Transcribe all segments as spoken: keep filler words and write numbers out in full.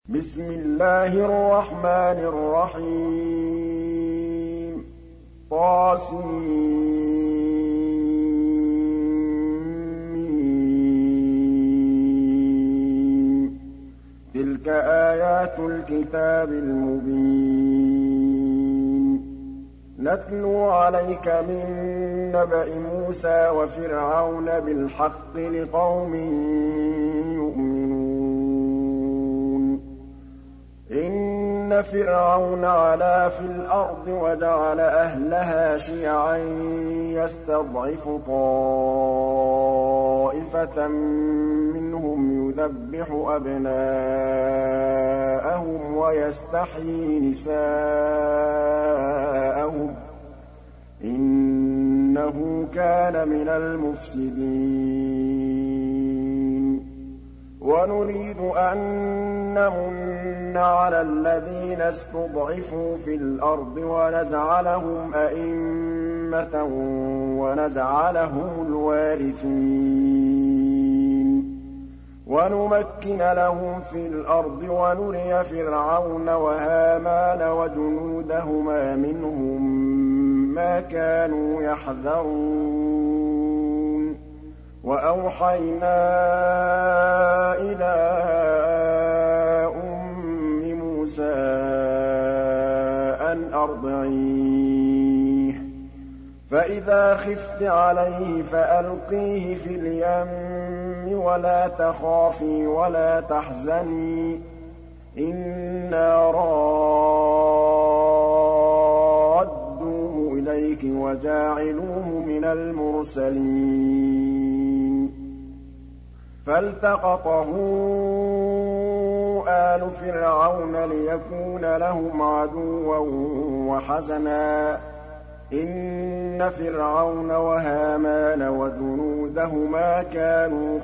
بسم الله الرحمن الرحيم طاسم تلك آيات الكتاب المبين نتلو عليك من نبأ موسى وفرعون بالحق لقوم يؤمنون إن فرعون علا في الأرض وجعل أهلها شيعا يستضعف طائفة منهم يذبح أبناءهم ويستحيي نساءهم إنه كان من المفسدين ونريد أن نمن على الذين استضعفوا في الأرض ونجعلهم أئمة ونجعلهم الوارثين ونمكن لهم في الأرض ونري فرعون وهامان وجنودهما منهم ما كانوا يحذرون وأوحينا إلى أم موسى أن أرضعيه فإذا خفت عليه فألقيه في اليم ولا تخافي ولا تحزني إنا رادوه إليك وجاعلوه من المرسلين فالتقطه آل فرعون ليكون لهم عدوا وحزنا إن فرعون وهامان وجنودهما كانوا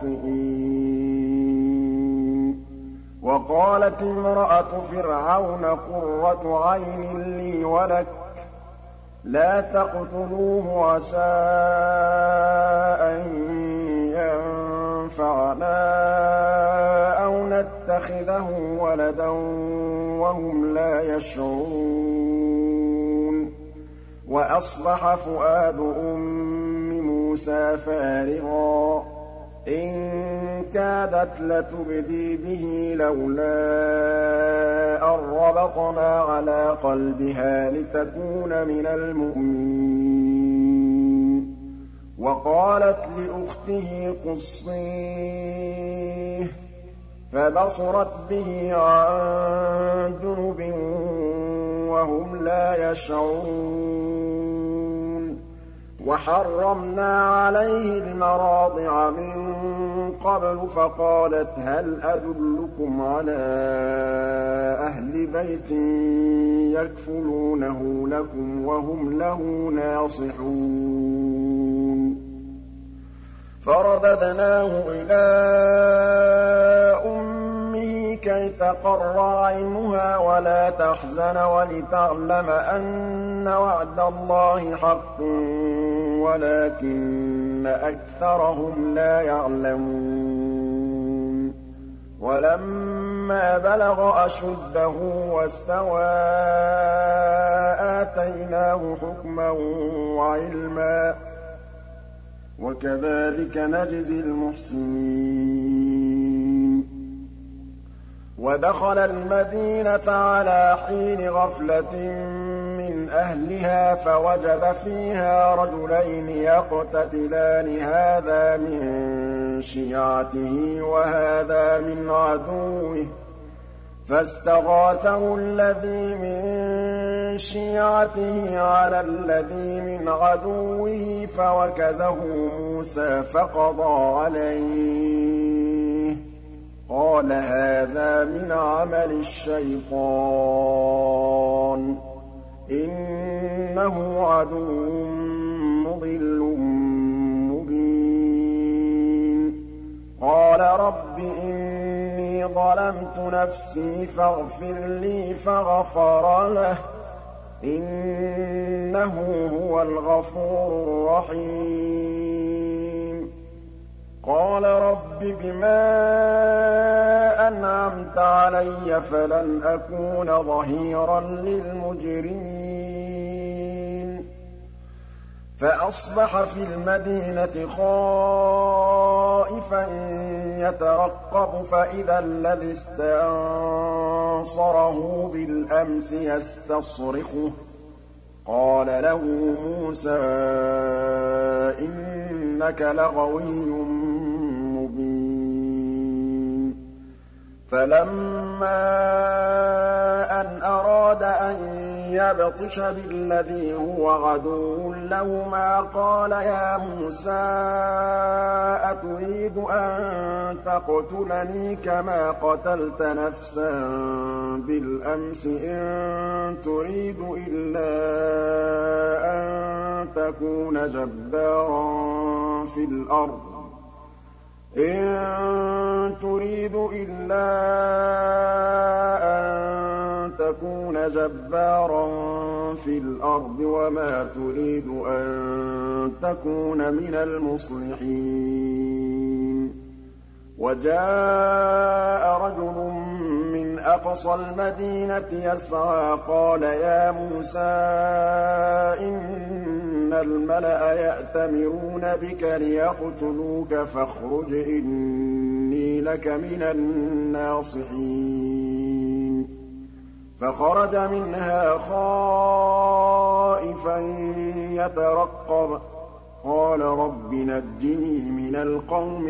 خاطئين وقالت امرأة فرعون قرة عين لي ولك لا تقتلوه عسى أن ينفعنا أو نتخذه ولدا وهم لا يشعرون وأصبح فؤاد أم موسى فارغا إن كادت لتبدي به لولا أن ربطنا على قلبها لتكون من المؤمنين وقالت لأخته قصيه فبصرت به عن جنب وهم لا يشعرون وحرمنا عليه المراضع من قبل فقالت هل أدلكم على أهل بيت يكفلونه لكم وهم له ناصحون فرددناه إلى أمه كي تقر عينها ولا تحزن ولتعلم أن وعد الله حق ولكن أكثرهم لا يعلمون ولما بلغ أشده واستوى آتيناه حكما وعلما وكذلك نجزي المحسنين ودخل المدينة على حين غفلة من أهلها فوجد فيها رجلين يقتتلان هذا من شيعته وهذا من عدوه فاستغاثه الذي من شيعته على الذي من عدوه فوكزه موسى فقضى عليه قال هذا من عمل الشيطان إنه عدو مضل مبين قال رب إني ظلمت نفسي فاغفر لي فغفر له إنه هو الغفور الرحيم قال رب بما أنعمت علي فلن أكون ظهيرا للمجرمين فأصبح في المدينة خائفا يترقب فإذا الذي استنصره بالأمس يستصرخه قال له موسى إنك لغوي مبين فلما أن أراد أن يبطش بالذي هو عدو لهما قال يا موسى أتريد أن تقتلني كما قتلت نفسا بالأمس إن تريد إلا أن تكون جبارا في الأرض إن تريد إلا أن تكون جبارا في الأرض وما تريد أن تكون من المصلحين وجاء رجل من أقصى المدينة يسعى قال يا موسى إن الملأ يأتمرون بك ليقتلوك فاخرج إني لك من الناصحين فخرج منها خائفا يترقب قال رب نجني من القوم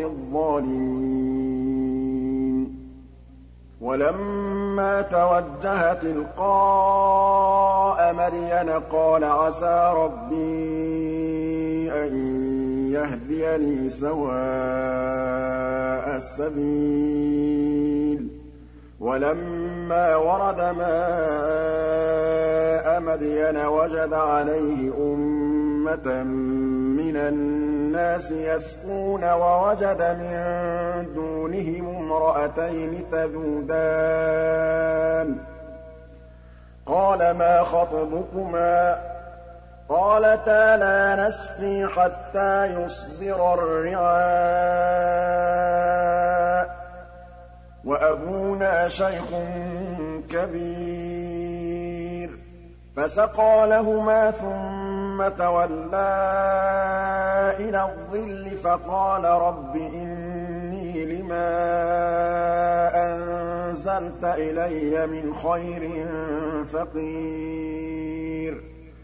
الظالمين ولما توجه تلقاء مدين قال عسى ربي أن يهديني سواء السبيل ولما ورد ماء مدين وجد عليه أمة من الناس يسقون ووجد من دونهم امرأتين تذودان قال ما خطبكما قالتا لا نسقي حتى يصدر الرعاء وأبونا شيخ كبير فسقى لهما ثم تولى إلى الظل فقال رب إني لما أنزلت إلي من خير فقير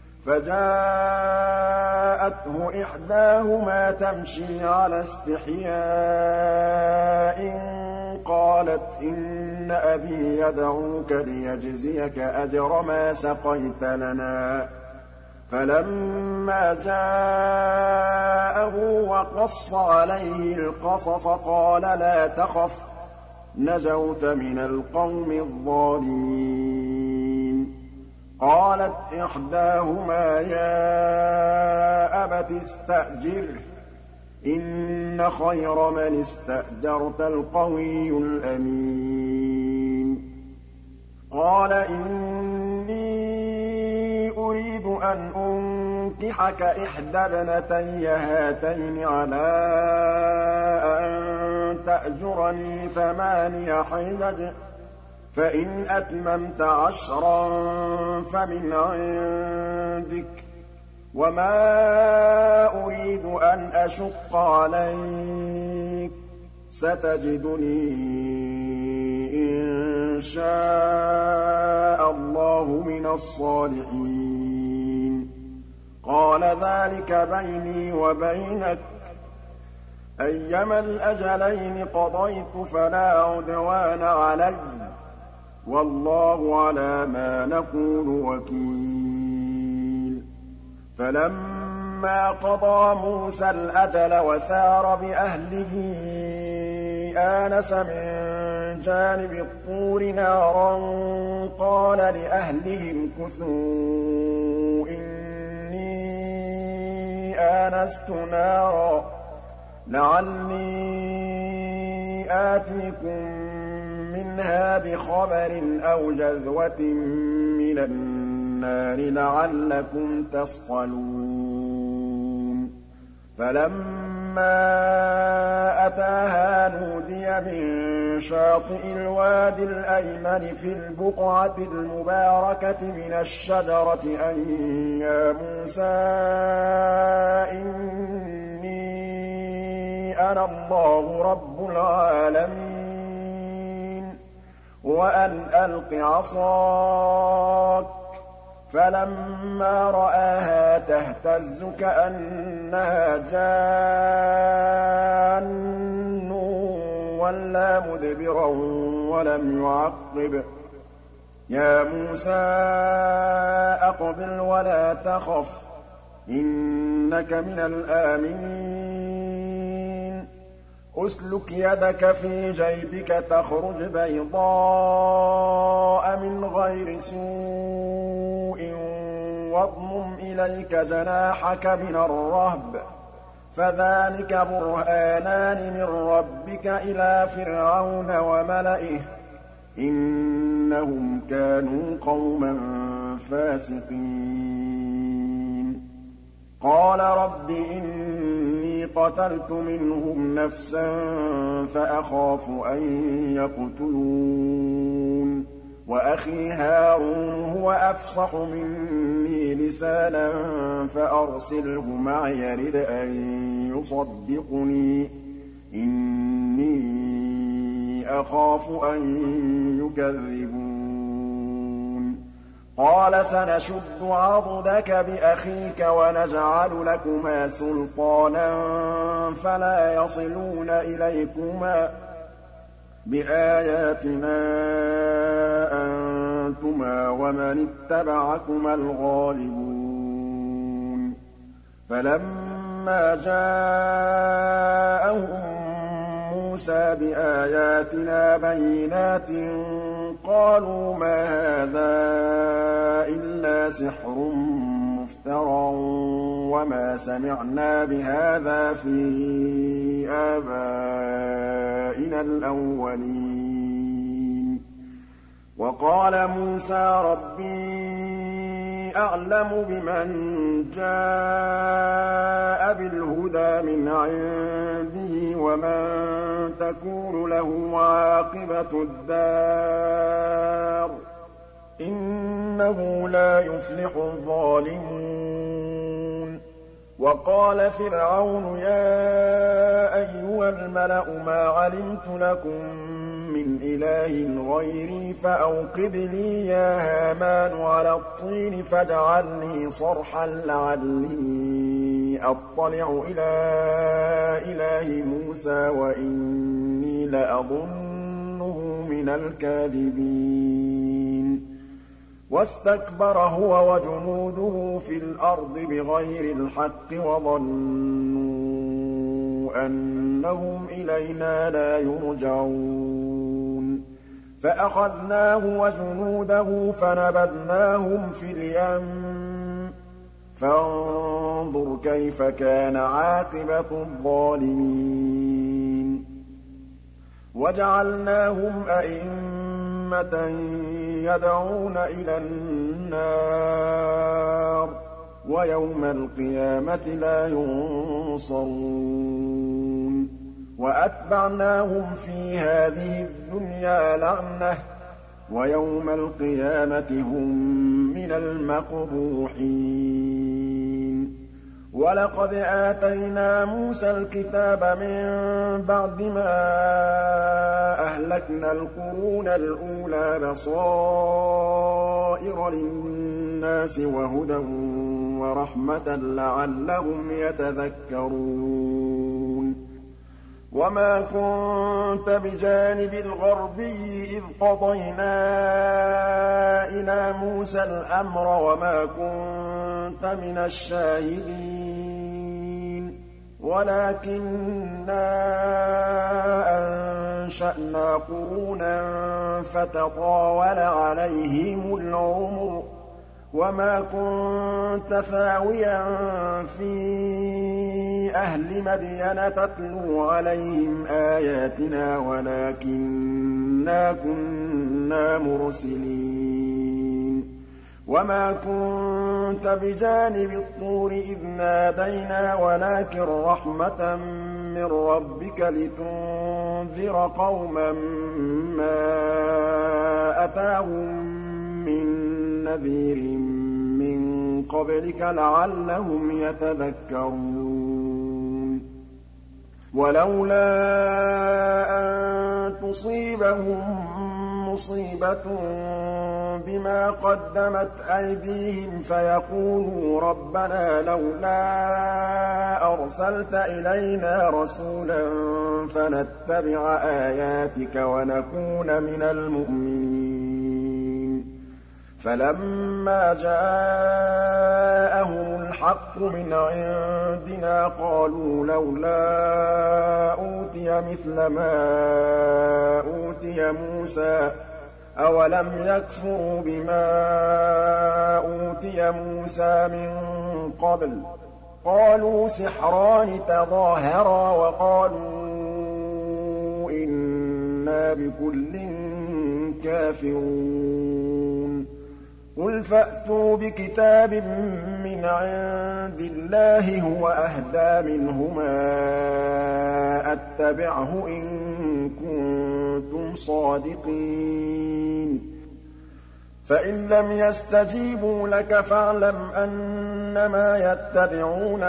فجاءته إحداهما تمشي على استحياء قالت إن أبي يدعوك ليجزيك أجر ما سقيت لنا فلما جاءه وقص عليه القصص قال لا تخف نجوت من القوم الظالمين قالت إحداهما يا أبت استأجره إن خير من استأجرت القوي الأمين قال إني أريد أن أنكحك إحدى ابنتي هاتين على أن تأجرني ثماني حجج فإن أتممت عشرا فمن عندك وما أريد أن أشق عليك ستجدني إن شاء الله من الصالحين قال ذلك بيني وبينك أيما الأجلين قضيت فلا عدوان علي والله على ما نقول وكيل فلما قضى موسى الأجل وسار بأهله آنس من جانب الطور نارا قال لأهلهم كثوا إني آنست نارا لعلي آتيكم منها بخبر أو جذوة من النار لعلكم تصطلون فلما أتاها نودي من شاطئ الوادي الأيمن في البقعة المباركة من الشجرة أن يا موسى إني أنا الله رب العالمين وأن ألق عصاك فلما رآها تهتز كأنها جان وَلَّىٰ مُدْبِرًا وَلَمْ يُعَقِّبْ يَا مُوسَىٰ أَقْبِلْ وَلَا تَخَفْ إِنَّكَ مِنَ الْآمِنِينَ أُسْلُكْ يَدَكَ فِي جَيْبِكَ تَخْرُجْ بَيْضَاءَ مِنْ غَيْرِ سُوءٍ وَاضْمُمْ إِلَيْكَ جَنَاحَكَ مِنَ الرَّهْبِ فَذَٰلِكَ بُرْهَانَانِ مِن رَّبِّكَ إِلَىٰ فِرْعَوْنَ وَمَلَئِهِ ۚ إِنَّهُمْ كَانُوا قَوْمًا فَاسِقِينَ قَالَ رَبِّ إِنِّي قَتَلْتُ مِنْهُمْ نَفْسًا فَأَخَافُ أَن يَقْتُلُونِ وَأَخِي هَارُونُ هُوَ أَفْصَحُ مِنِّي لِسَانًا فَأَرْسِلْهُ مَعِيَ يَرِدْ أَن يُصَدِّقُنِي إِنِّي أَخَافُ أَن يُكَذِّبُونِ قَالَ سَنَشُدُّ عَضُدَكَ بِأَخِيكَ وَنَجْعَلُ لَكُمَا سُلْطَانًا فَلَا يَصِلُونَ إِلَيْكُمَا بِآيَاتِنَا أَنتُمَا وَمَنِ اتَّبَعَكُمَا الْغَالِبُونَ فَلَمَّا جَاءَهُم مُّوسَىٰ بِآيَاتِنَا بَيِّنَاتٍ قَالُوا مَا هَٰذَا إِلَّا سِحْرٌ مُّفْتَرًى وَمَا سَمِعْنَا بِهَٰذَا فِي آبَائِنَا الْأَوَّلِينَ وَقَالَ مُوسَىٰ رَبِّي أَعْلَمُ بِمَن جَاءَ بِالْهُدَىٰ مِنْ عِندِهِ وَمَن تَكُونُ لَهُ عَاقِبَةُ الدَّارِ ۖ إِنَّهُ لَا يُفْلِحُ الظَّالِمُونَ وَقَالَ فِرْعَوْنُ يَا أَيُّهَا الْمَلَأُ مَا عَلِمْتُ لَكُم مِّنْ إِلَٰهٍ غَيْرِي فَأَوْقِدْ لِي يَا هَامَانُ عَلَى الطِّينِ فاجْعَل لِّي صَرْحًا لَّعَلِّي أَطَّلِعُ إِلَىٰ إِلَٰهِ مُوسَىٰ وَإِنِّي لَأَظُنُّهُ مِنَ الْكَاذِبِينَ وَاسْتَكْبَرَ هُوَ وَجُنُودُهُ فِي الْأَرْضِ بِغَيْرِ الْحَقِّ وَظَنُّوا أَنَّهُمْ إِلَيْنَا لَا يُرْجَعُونَ فَأَخَذْنَاهُ وَجُنُودَهُ فَنَبَذْنَاهُمْ فِي الْيَمِّ فَانظُرْ كَيْفَ كَانَ عَاقِبَةُ الظَّالِمِينَ وَجَعَلْنَاهُمْ أَئِمَّةً يَدْعُونَ إِلَى النَّارِ وَيَوْمَ الْقِيَامَةِ لَا يُنصَرُونَ وَأَتْبَعْنَاهُمْ فِي هَٰذِهِ الدُّنْيَا لَعْنَةً وَيَوْمَ الْقِيَامَةِ هُم مِّنَ الْمَقْبُوحِينَ وَلَقَدْ آتَيْنَا مُوسَى الْكِتَابَ مِن بَعْدِ مَا أَهْلَكْنَا الْقُرُونَ الْأُولَىٰ بَصَائِرَ لِلنَّاسِ وَهُدًى وَرَحْمَةً لَّعَلَّهُمْ يَتَذَكَّرُونَ وَمَا كُنتَ بِجَانِبِ الْغَرْبِيِّ إِذْ قَضَيْنَا إِلَىٰ مُوسَى الْأَمْرَ وَمَا كُنتَ مِنَ الشَّاهِدِينَ وَلَٰكِنَّا أَنشَأْنَا قُرُونًا فَتَطَاوَلَ عَلَيْهِمُ الْعُمُرُ وَمَا كُنتَ ثَاوِيًا فِي أَهْلِ مَدْيَنَ تَتْلُو عَلَيْهِمْ آيَاتِنَا وَلَٰكِنَّا كُنَّا مُرْسِلِينَ وَمَا كُنتَ كنت بجانب الطور إذ نادينا ولكن رحمة من ربك لتنذر قوما ما أتاهم من نذير من قبلك لعلهم يتذكرون ولولا أن تصيبهم مصيبة بما قدمت أيديهم فيقولوا ربنا لولا أرسلت إلينا رسولا فنتبع آياتك ونكون من المؤمنين فلما جاءهم الحق من عندنا قالوا لولا أوتي مثل ما أوتي موسى أولم يكفروا بما أوتي موسى من قبل قالوا سحران تظاهرا وقالوا إنا بكل كافرون قل فأتوا بكتاب من عند الله هو أهدى منهما أتبعه إن كنتم صادقين فإن لم يستجيبوا لك فاعلم أنما يتبعون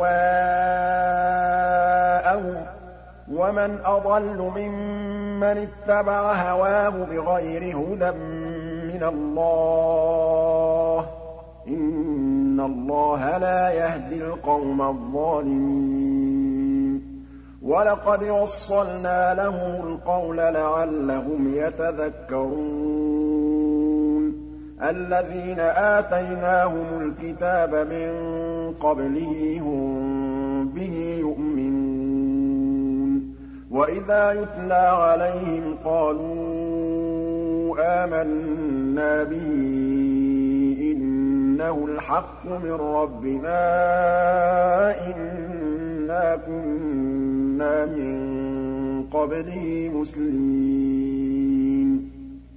أهواءهم ومن أضل ممن اتبع هواه بغير هدى من الله إن الله لا يهدي القوم الظالمين ولقد وصلنا لهم القول لعلهم يتذكرون الذين آتيناهم الكتاب من قبله هم به يؤمنون وإذا يتلى عليهم قالوا آمنا به إنه الحق من ربنا إنا كنا من قبله مسلمين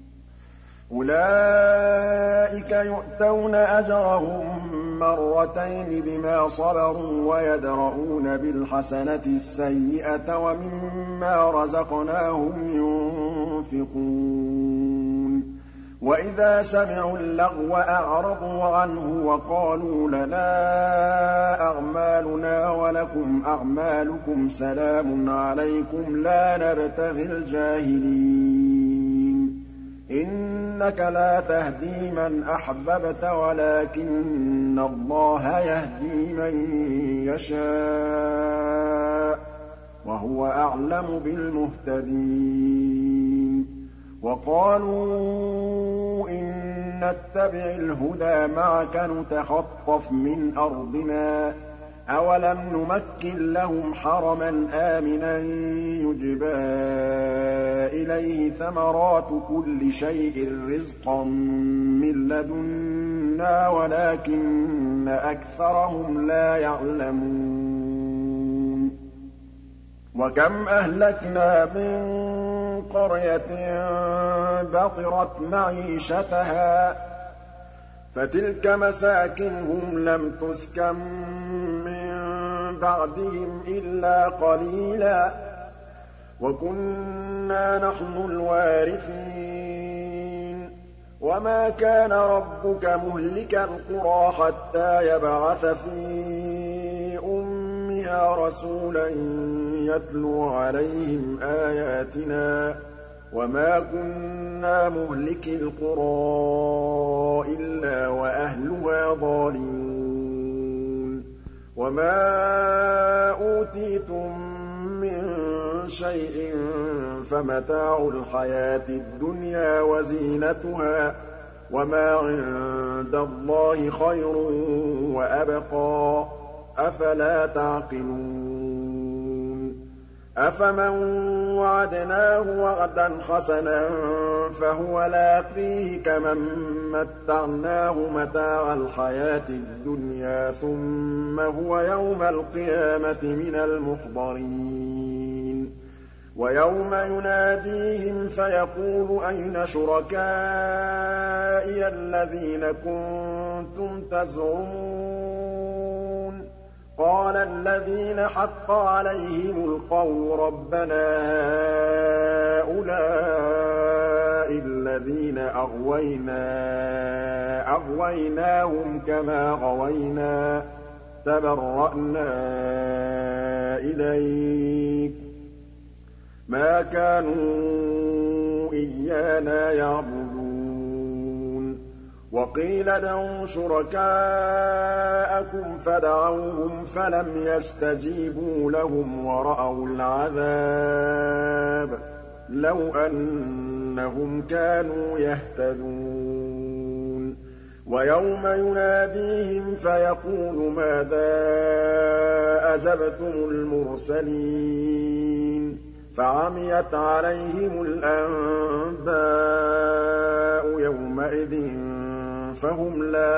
أولئك يؤتون أجرهم مرتين بما صبروا ويدرؤون بالحسنة السيئة ومما رزقناهم ينفقون وإذا سمعوا اللغو أعرضوا عنه وقالوا لنا أعمالنا ولكم أعمالكم سلام عليكم لا نبتغي الجاهلين إنك لا تهدي من أحببت ولكن الله يهدي من يشاء وهو أعلم بالمهتدين وقالوا إن نتبع الهدى معك نتخطف من أرضنا أولم نمكن لهم حرما آمنا يجبى إليه ثمرات كل شيء رزقا من لدنا ولكن أكثرهم لا يعلمون وكم أهلكنا من قرية بطرت معيشتها فتلك مساكنهم لم تسكن من بعدهم إلا قليلا وكنا نحن الوارثين وما كان ربك مهلك القرى حتى يبعث في أمها رسولا يتلو عليهم آياتنا وما كنا مهلك القرى إلا وأهلها ظالمون وما أوتيتم من شيء فمتاع الحياة الدنيا وزينتها وما عند الله خير وأبقى أفلا تعقلون أفمن وعدناه وعدا حسنا فهو لاقيه كمن متعناه متاع الحياة الدنيا ثم هو يوم القيامة من المحضرين وَيَوْمَ يُنَادِيهِمْ فَيَقُولُ أَيْنَ شُرَكَائِيَ الَّذِينَ كُنتُمْ تَزْعُمُونَ قَالَ الَّذِينَ حَقَّ عَلَيْهِمُ الْقَوْلُ رَبَّنَا هَٰؤُلَاءِ الَّذِينَ أَغْوَيْنَا أَغْوَيْنَاهُمْ كَمَا غَوَيْنَا تَبَرَّأْنَا إِلَيْكَ مَا كَانُوا إِيَّانَا يَعْبُدُونَ وَقِيلَ ادْعُوا شُرَكَاءَكُمْ فَدَعَوْهُمْ فَلَمْ يَسْتَجِيبُوا لَهُمْ وَرَأَوُا الْعَذَابَ ۚ لَوْ أَنَّهُمْ كَانُوا يَهْتَدُونَ وَيَوْمَ يُنَادِيهِمْ فَيَقُولُ مَاذَا أَجَبْتُمُ الْمُرْسَلِينَ فَعَمِيَتْ عَلَيْهِمُ الْأَنبَاءُ يَوْمَئِذٍ فَهُمْ لَا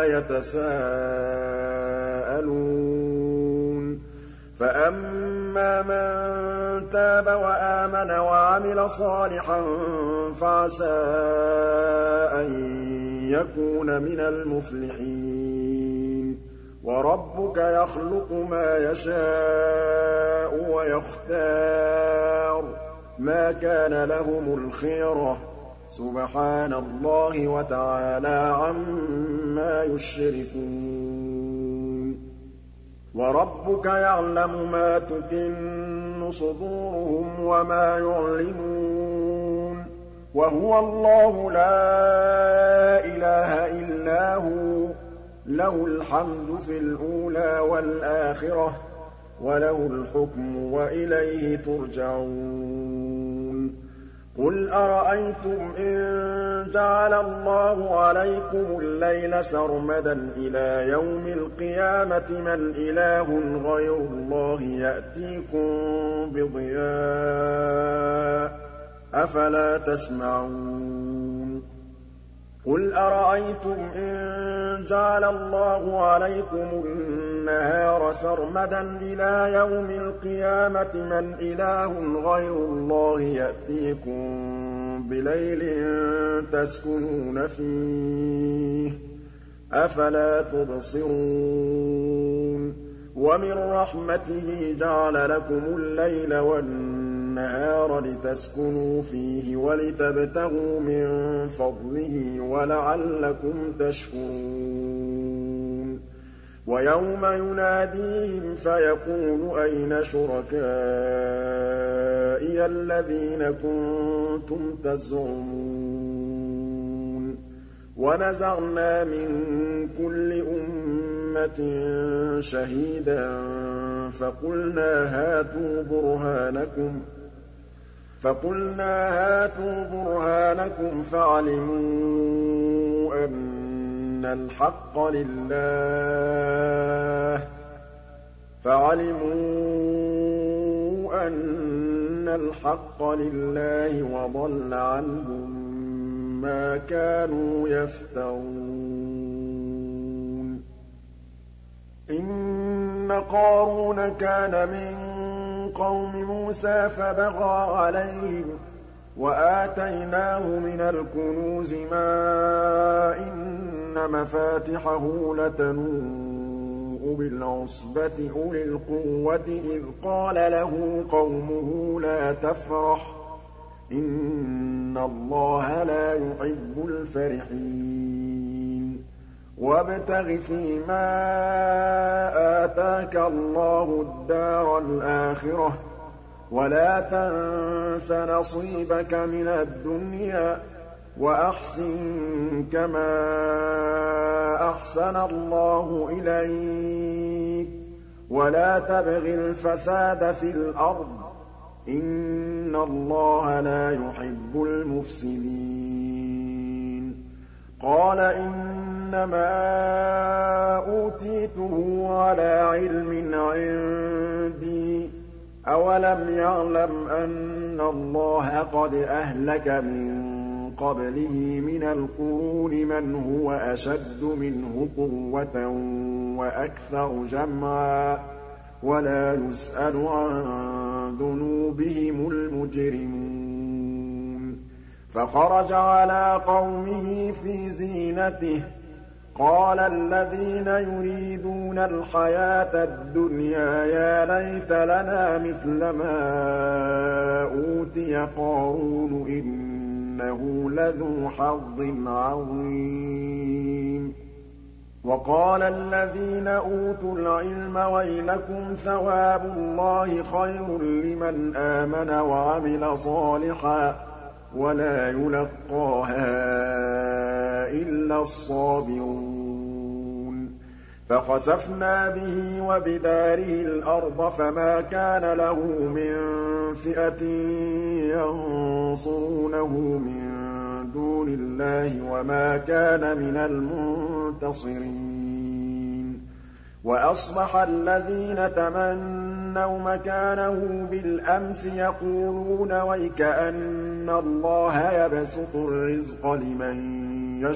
يَتَسَاءَلُونَ فَأَمَّا مَن تَابَ وَآمَنَ وَعَمِلَ صَالِحًا فَعَسَىٰ أَن يَكُونَ مِنَ الْمُفْلِحِينَ وَرَبُّكَ يَخْلُقُ مَا يَشَاءُ وَيَخْتَارُ ۗ مَا كَانَ لَهُمُ الْخِيَرَةُ ۚ سُبْحَانَ اللَّهِ وَتَعَالَىٰ عَمَّا يُشْرِكُونَ وَرَبُّكَ يَعْلَمُ مَا تُكِنُّ صُدُورُهُمْ وَمَا يُعْلِنُونَ وَهُوَ اللَّهُ لَا إِلَٰهَ إِلَّا هُوَ ۖ لَهُ الْحَمْدُ فِي الْأُولَىٰ وَالْآخِرَةِ ۖ وَلَهُ الْحُكْمُ وَإِلَيْهِ تُرْجَعُونَ قُلْ أَرَأَيْتُمْ إِن جَعَلَ اللَّهُ عَلَيْكُمُ اللَّيْلَ سَرْمَدًا إِلَىٰ يَوْمِ الْقِيَامَةِ مَنْ إِلَٰهٌ غَيْرُ اللَّهِ يَأْتِيكُم بِضِيَاءٍ ۖ أَفَلَا تَسْمَعُونَ قُلْ أَرَأَيْتُمْ إِن جَعَلَ اللَّهُ عَلَيْكُمُ النَّهَارَ سَرْمَدًا إِلَىٰ يَوْمِ الْقِيَامَةِ مَنْ إِلَٰهٌ غَيْرُ اللَّهِ يَأْتِيكُم بِلَيْلٍ تَسْكُنُونَ فِيهِ ۖ أَفَلَا تُبْصِرُونَ وَمِن رَّحْمَتِهِ جَعَلَ لَكُمُ اللَّيْلَ وَالنَّهَارَ لِتَسْكُنُوا فِيهِ وَلِتَبْتَغُوا مِن فَضْلِهِ وَلَعَلَّكُمْ تَشْكُرُونَ وَيَوْمَ يُنَادِيهِمْ فَيَقُولُ أَيْنَ شُرَكَائِيَ الَّذِينَ كُنتُمْ تَزْعُمُونَ وَنَزَعْنَا مِن كُلِّ أُمَّةٍ شَهِيدًا فَقُلْنَا هَاتُوا بُرْهَانَكُمْ فَقُلْنَا هَاتُوا بُرْهَانَكُمْ فَعَلِمُوا أَنَّ الْحَقَّ لِلَّهِ فَعَلِمُوا أَنَّ الْحَقَّ لِلَّهِ وَضَلَّ عَنْهُم مَّا كَانُوا يَفْتَرُونَ إِنَّ قَارُونَ كَانَ مِن قَوْمِ مُوسَىٰ فَبَغَىٰ عَلَيْهِمْ وَآتَيْنَاهُ مِنَ الْكُنُوزِ مَا إِنَّ مَفَاتِحَهُ لَتَنُوءُ بِالْعُصْبَةِ أُولِي الْقُوَّةِ إِذْ قَالَ لَهُ قَوْمُهُ لَا تَفْرَحْ إِنَّ اللَّهَ لَا يُحِبُّ الْفَرِحِينَ وَابْتَغِ فِيمَا آتَاكَ اللَّهُ الدَّارَ الْآخِرَةَ ۖ وَلَا تَنسَ نَصِيبَكَ مِنَ الدُّنْيَا ۖ وَأَحْسِن كَمَا أَحْسَنَ اللَّهُ إِلَيْكَ ۖ وَلَا تَبْغِ الْفَسَادَ فِي الْأَرْضِ ۖ إِنَّ اللَّهَ لَا يُحِبُّ الْمُفْسِدِينَ قَالَ إِنَّمَا أُوتِيتُهُ عَلَىٰ عِلْمٍ عِندِي ۚ أَوَلَمْ يَعْلَمْ أَنَّ اللَّهَ قَدْ أَهْلَكَ مِن قَبْلِهِ مِنَ الْقُرُونِ مَنْ هُوَ أَشَدُّ مِنْهُ قُوَّةً وَأَكْثَرُ جَمْعًا ولا يسأل عن ذنوبهم المجرمون فخرج على قومه في زينته قال الذين يريدون الحياة الدنيا يا ليت لنا مثل ما أوتي قارون إنه لذو حظ عظيم وقال الذين أوتوا العلم ويلكم ثواب الله خير لمن آمن وعمل صالحا ولا يلقاها إلا الصابرون فخسفنا به وبداره الأرض فما كان له من فئة ينصرونه من دون الله وما كان من المنتصرين وأصبح الذين تمنوا مكانه بالأمس يقولون ويكأن الله يبسط الرزق لمن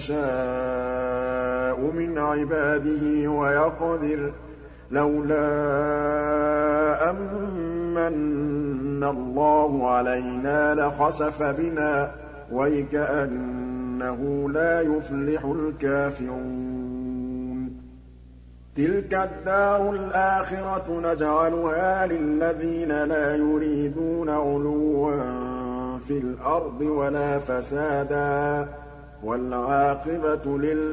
يشاء من عباده ويقدر لولا أمن الله علينا لخسف بنا ويكأنه لا يفلح الكافرون تلك الدار الآخرة نجعلها للذين لا يريدون علوا في الأرض ولا فسادا والعاقبة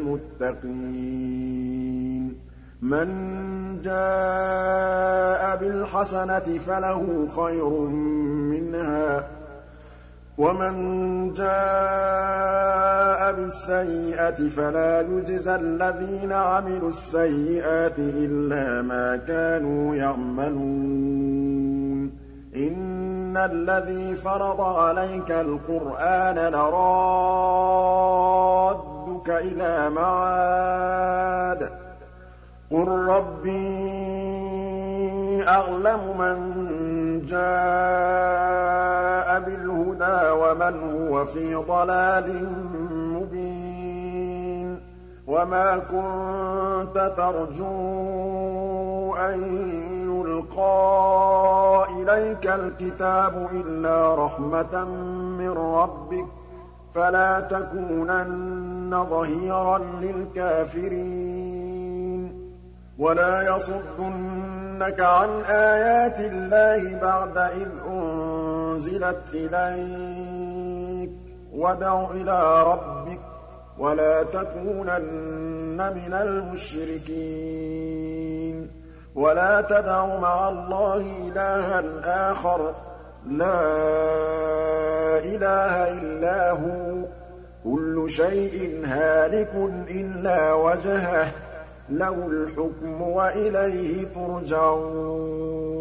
للمتقين من جاء بالحسنة فله خير منها ومن جاء بالسيئة فلا يجزى الذين عملوا السيئات إلا ما كانوا يعملون إن الذي فرض عليك القرآن لرادك إلى معاد قل ربي أعلم من جاء بالهدى ومن هو في ضلال مبين وما كنت ترجو أن يلقى إليك الكتاب إلا رحمة من ربك فلا تكونن ظهيرا للكافرين ولا يصدنك عن آيات الله بعد إذ أنزلت إليك وادع إلى ربك ولا تكونن من المشركين ولا تدع مع الله إلها آخر لا إله إلا هو كل شيء هالك إلا وجهه له الحكم وإليه ترجعون